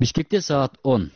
Бишкекте саат 10.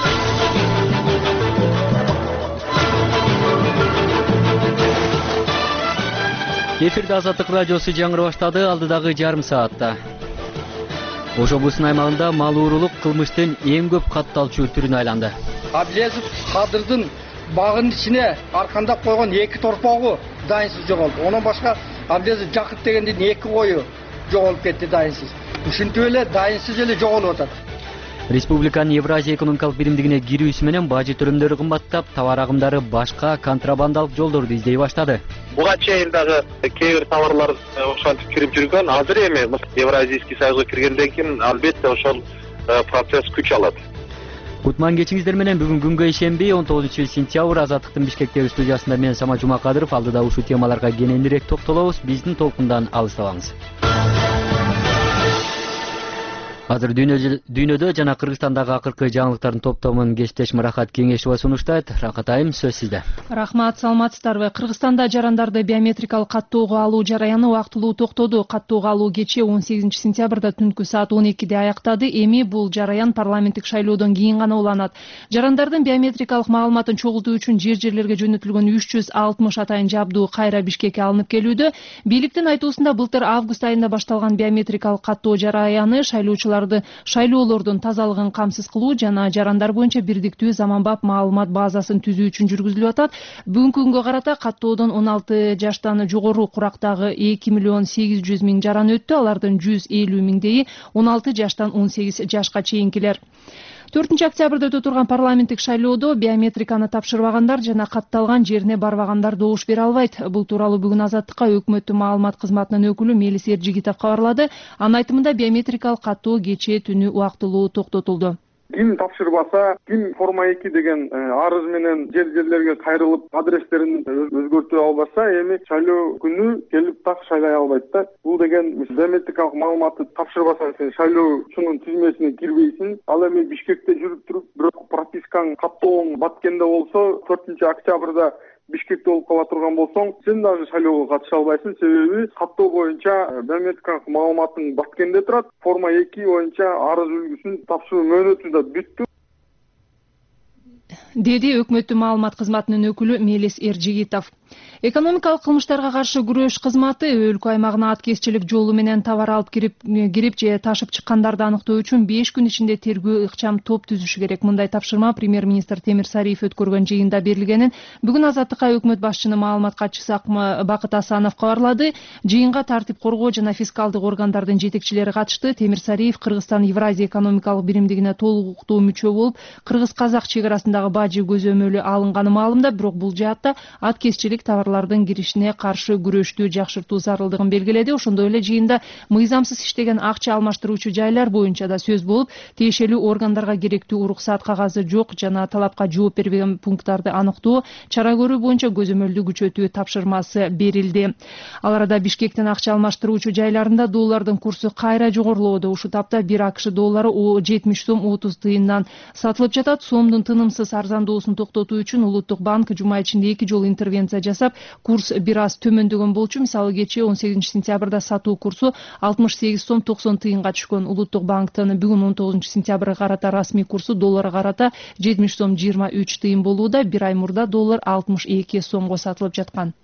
Эфирде Азаттык радиосу жаңыры баштады алдыдагы жарым саатта. Ош облусунун аймагында мал уурулук кылмыштын эң көп катталчу түрүнө айланды. Абилезов Кадырдын багынын ичине аркандап койгон 2 торпогу дайынсыз жоголду. Онун башка Абилезов Жакып дегендин 2 кою жоголуп кетти дайынсыз. Ушинтип эле дайынсыз эле жоголуп атат. Республиканын Евразия экономикалык биримдигине кирүүсү менен бажы төлөмдөрү кымбаттап, товар агымдары башка контрабандалык жолдорду издей баштады. Буга чейин дагы кээ бир товарлар ошентип кирип жүргөн. Азыр эми Евразийский союзга киргенден кийин албетте ошол процесс күч алат. Кутман кечиңиздер менен бүгүн күнгө ишемби 19 сентябрь Азаттыктын Бишкектеги студиясында мен Самат Жумакадыров алдыда ушул темаларга кененирээк токтолобуз. Биздин толкундан алыстабаңыз. Азыр дүйнөдө жана Кыргызстандагы акыркы жаңылыктардын топтомун кесиптеш Мырахат Кеңешова сунуштайт. Рахат айым, сөз сизде. Рахмат, саламатсыздарбы? Кыргызстанда жарандарды биометрикалык каттоого алуу жараяны убактылуу токтоду. Каттоого алуу кечээ 18 сентябрда түнкү саат 12де аяктады. Эми бул жараян парламенттик шайлоодон кийин гана уланат. Жарандардын биометрикалык маалыматын чогултуу үчүн жер-жерлерге жөнөтүлгөн 360 атайын жабдуу кайра Бишкекке алынып келүүдө. Бийликтин айтуусунда былтыр август айында башталган биометрикалык каттоо жараяны шайлоолордун тазалыгын камсыз кылуу жана жарандар боюнча бирдиктүү заманбап маалымат базасын түзүү үчүн жүргүзүлүп атат. Бүгүнкү күнгө карата каттоодон 16 жаштан жогору курактагы 2 миллион 800 миң жаран өттү. Алардын 150 миңдеги 16 жаштан 18 жашка чейинкилер. 4 октябрда өтө турган парламенттик шайлоодо биометриканы тапшырбагандар жана катталган жерине барбагандар добуш бере албайт. Бул тууралуу бүгүн Азаттыкка өкмөттүн маалымат кызматынын өкүлү Мелис Эржигитов кабарлады. Анын айтымында биометрикалык каттоо кечээ түнү убактылуу токтотулду. Ким тапшырбаса, ким форма 2 деген арыз менен жер-жерлерге кайрылып адрестерин өзгөртө албаса, эми шайлоо күнү келип так шайлай албайт да. Бул деген биометрикалык маалыматты тапшырбасаң, сен шайлоочунун тизмесине кирбейсиң. Ал эми Бишкекте жүрүп туруп, бирок пропискаң каттооң Баткенде болсо, 4 октябрда Бишкекте болуп кала турган болсоң, сен дагы шайлоого катыша албайсың. Себеби каттоо боюнча биометрикалык маалыматың Баткенде турат. Форма 2 боюнча арыз үлгүсүн тапшыруу мөөнөтү да бүттү, деди өкмөттүн маалымат кызматынын өкүлү Мелис Эржигитов. Экономикалык кылмыштарга каршы күрөш кызматы өлкө аймагына аткезчилик жолу менен товар алып кирип же ташып чыккандарды аныктоо үчүн 5 күн ичинде тергөө ыкчам топ түзүшү керек. Мындай тапшырма премьер-министр Темир Сариев өткөргөн жыйында берилгенин бүгүн Азаттыкка өкмөт башчынын маалымат катчысы Бакыт Асанов кабарлады. Жыйынга тартип коргоо жана фискалдык органдардын жетекчилери катышты. Темир Сариев Кыргызстан Евразия экономикалык биримдигине толуктуу мүчө болуп, кыргыз-казак чек арасындагы бажы көзөмөлү алынганы маалымдап, бирок бул жаатта аткезчилик товарлардын киришине каршы күрөштү жакшыртуу зарылдыгын белгиледи. Ошондой эле жыйында мыйзамсыз иштеген акча алмаштыруучу жайлар боюнча да сөз болуп, тиешелүү органдарга керектүү уруксат кагазы жок жана талапка жооп бербеген пункттарды аныктоо, чара көрүү боюнча көзөмөлдү күчөтүү тапшырмасы берилди. Ал арада Бишкектин акча алмаштыруучу жайларында доллардын курсу кайра жогорулоодо. Ушул тапта 1 АКШ доллары 70 сом 30 тыйындан сатылып жатат. Сомдун тынымсыз арзандоосун токтотуу үчүн Улуттук банк жума ичинде 2 жолу интервенция жасап, курс бир аз төмөндөгөн болчу. Мисалы кечээ 18 сентябрда сатуу курсу 68 сом 90 тыйынга түшкөн. Улуттук банктын бүгүн 19 сентябрга карата расмий курсу долларга карата 70 сом 23 тыйын болууда. Бир ай мурда доллар 62 сомго сатылып жаткан.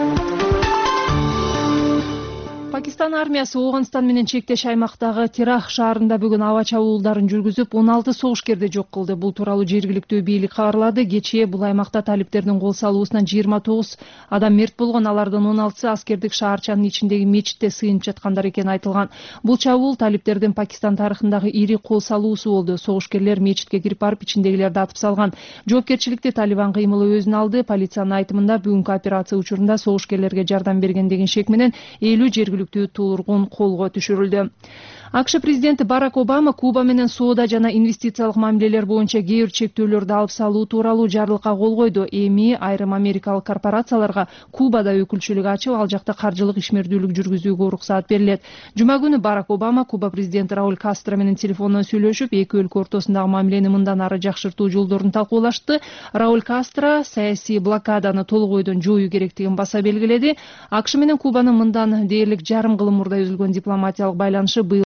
Пакистан армиясы Ооганстан менен чектеш аймактагы Тирах шаарында бүгүн аба чабуулдарын жүргүзүп, 16 согушкерди жок кылды. Бул тууралуу жергиликтүү бийлик кабарлады. Кечээ бул аймакта талиптердин кол салуусунан 29 адам мерт болгон, алардын 16сы аскердик шаарчанын ичиндеги мечитте сыйынып жаткандар экени айтылган. Бул чабуул талиптердин Пакистан тарыхындагы ири кол салуусу болду. Согушкерлер мечитке кирип барып, ичиндегилерди атып салган. Жоопкерчиликти Талибан кыймылы өзүнө алды. Полициянын айтымында бүгүнкү операция учурунда согушкерлерге жардам берген деген шек менен 50 жергиликтүү тургун колго түшүрүлдү. АКШ президенти Барак Обама Куба менен соода жана инвестициялык мамилелер боюнча кээ бир чектөөлөрдү алып салуу тууралуу жарлыкка кол койду. Эми айрым америкалык корпорацияларга Кубада өкүлчүлүк ачып, ал жакта каржылык ишмердүүлүк жүргүзүүгө уруксаат берилет. Жума күнү Барак Обама Куба президенти Рауль Кастро менен телефондон сүйлөшүп, эки өлкө ортосундагы мамилени мындан ары жакшыртуу жолдорун талкуулашты. Рауль Кастро саясий блокаданы толук ойдон жоюу керектигин баса белгиледи. АКШ менен Кубанын мындан дээрлик жарым кылым мурда үзүлгөн дипломатиялык байланышы